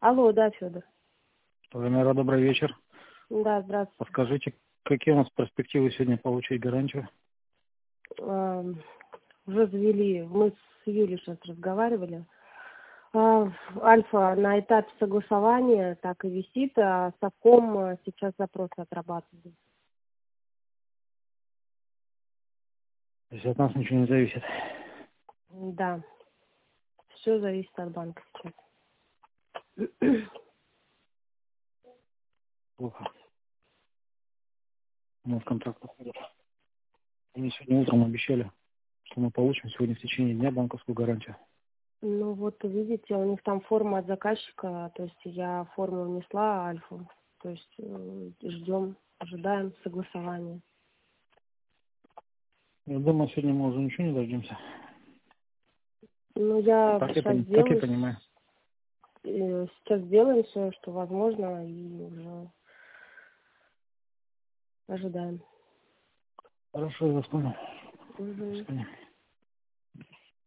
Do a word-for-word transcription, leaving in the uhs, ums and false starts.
Алло, да, Федор. Венера, добрый вечер. Да, здравствуйте. Подскажите, какие у нас перспективы сегодня получить гарантию? А, уже завели, мы с Юлей сейчас разговаривали. А, Альфа на этапе согласования так и висит, а Совком сейчас запрос отрабатывает. То есть от нас ничего не зависит. Да, все зависит от банка сейчас. Плохо. У нас контракт проходит. Они сегодня утром обещали, что мы получим сегодня в течение дня банковскую гарантию. Ну вот, видите, у них там форма от заказчика, то есть я форму внесла Альфу, то есть э, ждем, ожидаем согласования. Я думаю, сегодня мы уже ничего не дождемся. Ну, я Так я, сейчас пони- так я сделаю, понимаю. э, сейчас сделаем все, что возможно, и уже ожидаем. Хорошо, я вас понял. До Угу. свидания.